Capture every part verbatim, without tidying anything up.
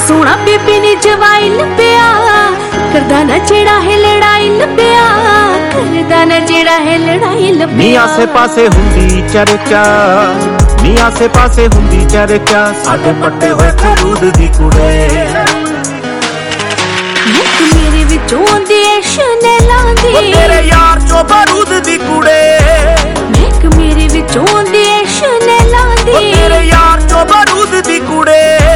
सोना बेबी ने जवाई लभ्या, करदा ना जेड़ा है लड़ाई लभ्या, करदा ना जेड़ा है लड़ाई लभ्या। नी आसे पासे हुंदी चर्चा, नी आसे पासे हुंदी चर्चा, साडे पट्टे होए खरूद दी कुड़े। एक मेरे विचों आंदी ऐ शनेलां दी, तेरे यार चो बारूद दी कुड़े। एक मेरे विचों आंदी ऐ शनेलां दी, तेरे यार चो बारूद दी कुड़े।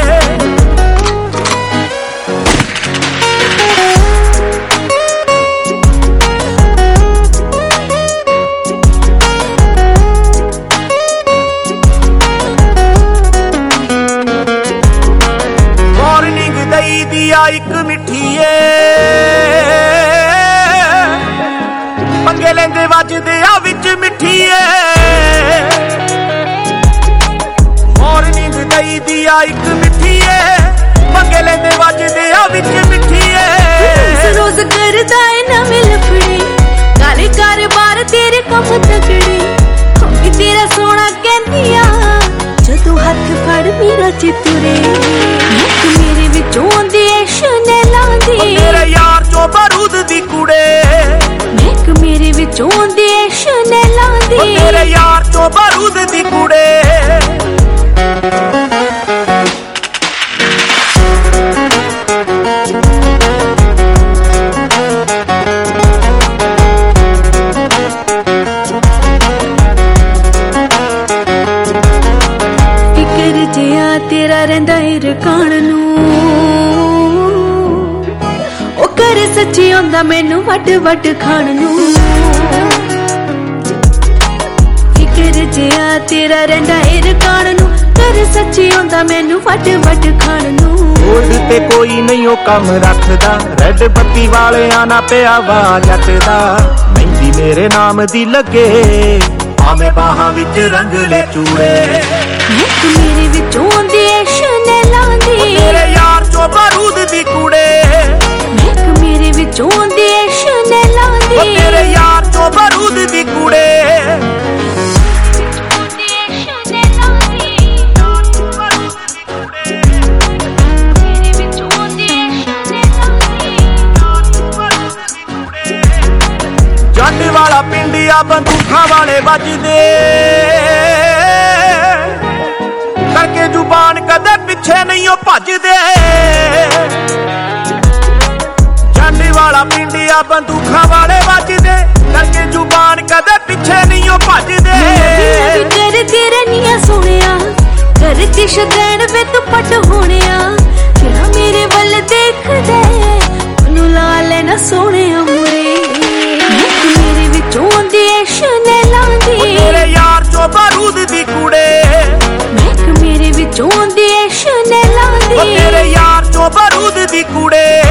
एक मिठीए पंगे लेंदे वजदे आ विच मिठीए, मॉर्निंग दई दिया एक मिठीए, पंगे लेंदे वजदे आ विच मिठीए। रोज करदा है नवें लफड़े, काले कारोबार तेरे कम तगड़े, हम भी तेरा सोना कहंदियां जदों हथ फड़ मेरा चितुरे। मेरे विचों आंदी ऐ शनेलां दी, तेरे यार चो बारूद दी कुड़े। एक मेरे विचों आंदी ऐ शनेलां दी, तेरे यार चो बारूद दी कुड़े। फिकर जिया तेरा रहिंदा है रकान नूं, सच्ची आंदा मैनू वट वट खाण नूं। फिकर जिया तेरा रहिंदा है रकान नूं, कर सच्ची आंदा मैनू वट वट खाण नूं। गोल्ड ते कोई नहीं ओ कम रखदा, रेड बत्ती वाले आना पिया वा जट दा। मेहंदी मेरे नाम दी लगे, भावें बाहां विच रंगले चूड़े। एक मेरे विचों आंदी ऐ शनेलां दी, तेरे यार चो बारूद दी कुड़े। विचों आंदी ऐ शनेलां दी, तेरे यार चो बारूद दी कुड़े। जंड वाला पिंडिया बंदूखां वाले वजदे, करके जुबान कदे पिछे नहीं ओ भजदे। वाला पिंडिया बंदूखां वाले वजदे, करके जुबान कदे पिछे नहीं ओ भजदे। करदी रहनिया सोहणिया, करदी शदैन वे तू पट होणिया, जेड़ा मेरे वल देखदे ओनू ला लेना सोहणिया मुरे। मेरे विचों आंदी ऐ शनेलां दी, तेरे यार चो बारूद दी कुड़े। मेरे विचों आंदी ऐ शनेलां दी, तेरे यार चो बारूद दी कुड़े।